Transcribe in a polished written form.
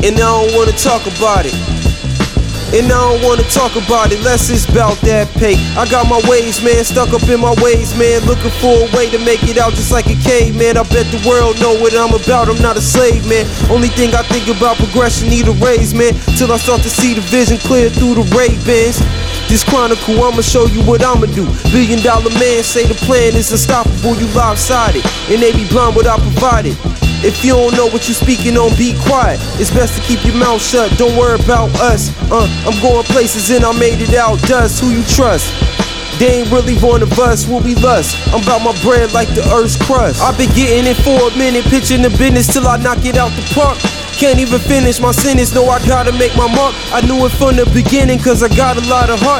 and I don't wanna talk about it. And I don't wanna talk about it, less it's about that pay. I got my ways, man, stuck up in my ways, man. Looking for a way to make it out just like a caveman. I bet the world know what I'm about, I'm not a slave, man. Only thing I think about progression, need a raise, man. Till I start to see the vision clear through the Ray-Bans. This chronicle, I'ma show you what I'ma do. $1 billion man say the plan is unstoppable, you lopsided. And they be blind what I provided. If you don't know what you speaking on, be quiet. It's best to keep your mouth shut, don't worry about us. I'm going places and I made it out, dust, who you trust? They ain't really one of us, what we lust. I'm about my bread like the earth's crust. I've been getting it for a minute, pitching the business till I knock it out the park. Can't even finish my sentence, no, I gotta make my mark. I knew it from the beginning, cause I got a lot of heart.